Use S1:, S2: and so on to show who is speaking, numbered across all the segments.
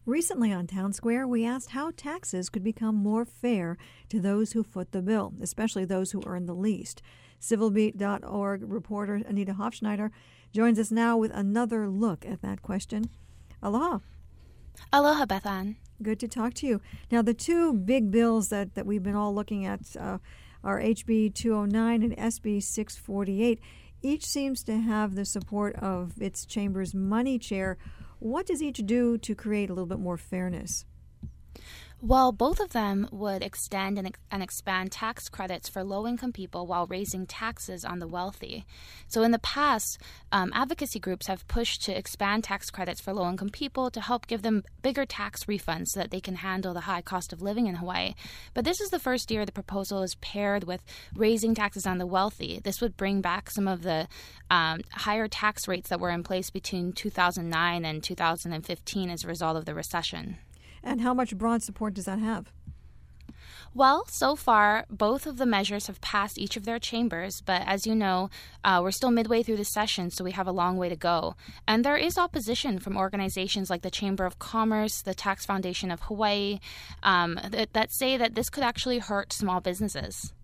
S1: Recently on Town Square, we asked how taxes could become more fair to those who foot the bill, especially those who earn the least. CivilBeat.org reporter Anita Hofschneider joins us now with another look at that question. Aloha.
S2: Aloha, Bethan.
S1: Good to talk to you. Now, the two big bills that we've been all looking at are HB 209 and SB 648. Each seems to have the support of its chamber's money chair. What does each do to create a little bit more fairness?
S2: Well, both of them would extend and expand tax credits for low-income people while raising taxes on the wealthy. So in the past, advocacy groups have pushed to expand tax credits for low-income people to help give them bigger tax refunds so that they can handle the high cost of living in Hawaii. But this is the first year the proposal is paired with raising taxes on the wealthy. This would bring back some of the higher tax rates that were in place between 2009 and 2015 as a result of the recession.
S1: And how much broad support does that have?
S2: Well, so far, both of the measures have passed each of their chambers, but as you know, we're still midway through the session, so we have a long way to go. And there is opposition from organizations like the Chamber of Commerce, the Tax Foundation of Hawaii, that say that this could actually hurt small businesses.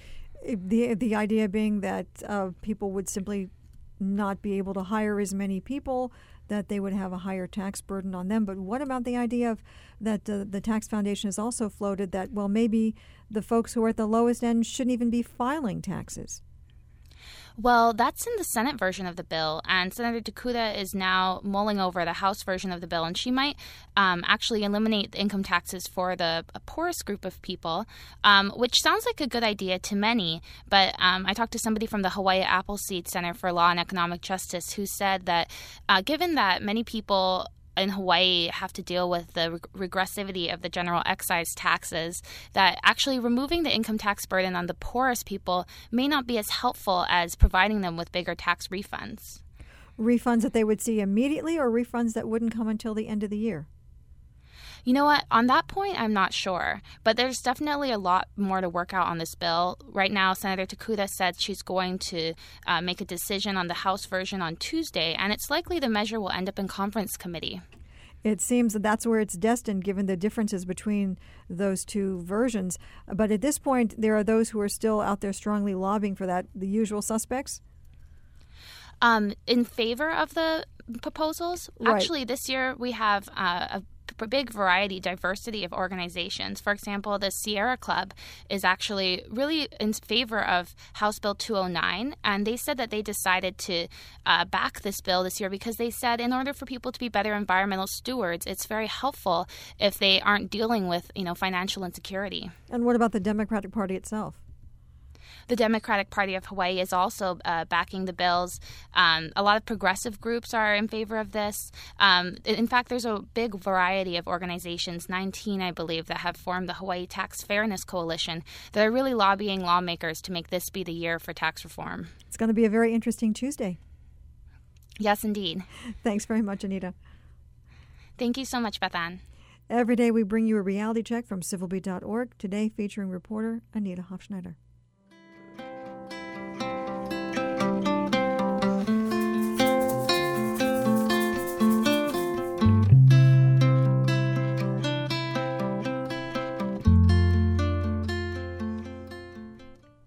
S1: The idea being that people would simply not be able to hire as many people, that they would have a higher tax burden on them. But what about the idea of that the Tax Foundation has also floated that, well, maybe the folks who are at the lowest end shouldn't even be filing taxes?
S2: Well, that's in the Senate version of the bill, and Senator Tokuda is now mulling over the House version of the bill, and she might actually eliminate the income taxes for the poorest group of people, which sounds like a good idea to many, but I talked to somebody from the Hawaii Appleseed Center for Law and Economic Justice who said that given that many people in Hawaii have to deal with the regressivity of the general excise taxes, that actually removing the income tax burden on the poorest people may not be as helpful as providing them with bigger tax refunds.
S1: Refunds that they would see immediately, or refunds that wouldn't come until the end of the year?
S2: You know what? On that point, I'm not sure. But there's definitely a lot more to work out on this bill. Right now, Senator Tokuda said she's going to make a decision on the House version on Tuesday, and it's likely the measure will end up in conference committee.
S1: It seems that that's where it's destined, given the differences between those two versions. But at this point, there are those who are still out there strongly lobbying for that, the usual suspects?
S2: In favor of the proposals?
S1: Right.
S2: Actually, this year we have a big diversity of organizations. For example, the Sierra Club is actually really in favor of House Bill 209, and they said that they decided to back this bill this year because they said in order for people to be better environmental stewards, it's very helpful if they aren't dealing with, financial insecurity.
S1: And what about the Democratic Party itself?
S2: The Democratic Party of Hawaii is also backing the bills. A lot of progressive groups are in favor of this. In fact, there's a big variety of organizations, 19, I believe, that have formed the Hawaii Tax Fairness Coalition that are really lobbying lawmakers to make this be the year for tax reform.
S1: It's going to be a very interesting Tuesday.
S2: Yes, indeed.
S1: Thanks very much, Anita.
S2: Thank you so much, Bethan.
S1: Every day we bring you a reality check from civilbeat.org, today featuring reporter Anita Hofschneider.